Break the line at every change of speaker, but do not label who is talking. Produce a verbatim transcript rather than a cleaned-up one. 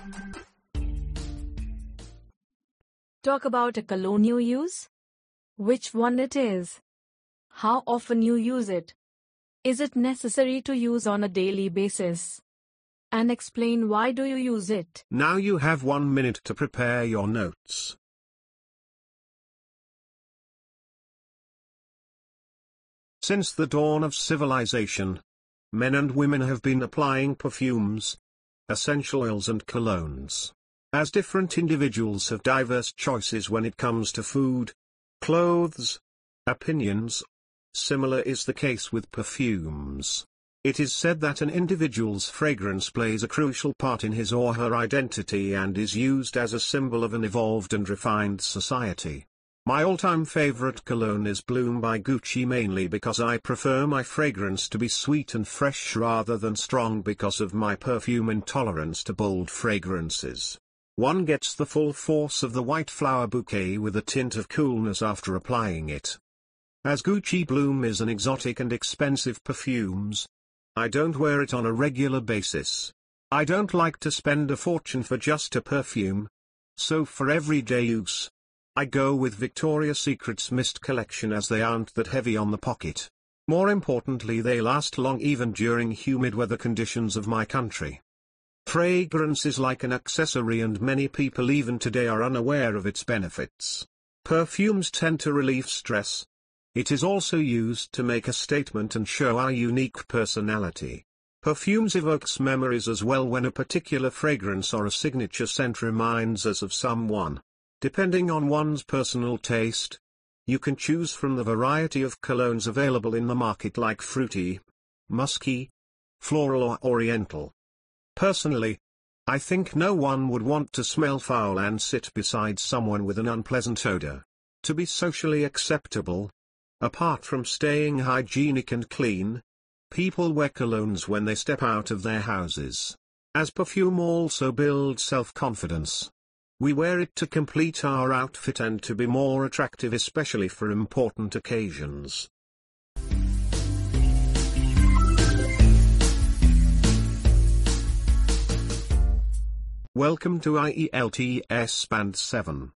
Talk about a cologne you use. Which one it is. How often you use it. Is it necessary to use on a daily basis? And explain why do you use it.
Now you have one minute to prepare your notes. Since the dawn of civilization, men and women have been applying perfumes, essential oils and colognes. As different individuals have diverse choices when it comes to food, clothes, opinions, similar is the case with perfumes. It is said that an individual's fragrance plays a crucial part in his or her identity and is used as a symbol of an evolved and refined society. My all-time favorite cologne is Bloom by Gucci, mainly because I prefer my fragrance to be sweet and fresh rather than strong because of my perfume intolerance to bold fragrances. One gets the full force of the white flower bouquet with a tint of coolness after applying it. As Gucci Bloom is an exotic and expensive perfumes, I don't wear it on a regular basis. I don't like to spend a fortune for just a perfume. So for everyday use, I go with Victoria's Secret's Mist collection as they aren't that heavy on the pocket. More importantly, they last long even during humid weather conditions of my country. Fragrance is like an accessory and many people even today are unaware of its benefits. Perfumes tend to relieve stress. It is also used to make a statement and show our unique personality. Perfumes evokes memories as well when a particular fragrance or a signature scent reminds us of someone. Depending on one's personal taste, you can choose from the variety of colognes available in the market like fruity, musky, floral or oriental. Personally, I think no one would want to smell foul and sit beside someone with an unpleasant odor. To be socially acceptable, apart from staying hygienic and clean, people wear colognes when they step out of their houses. As perfume also builds self-confidence. We wear it to complete our outfit and to be more attractive, especially for important occasions. Welcome to I E L T S Band seven.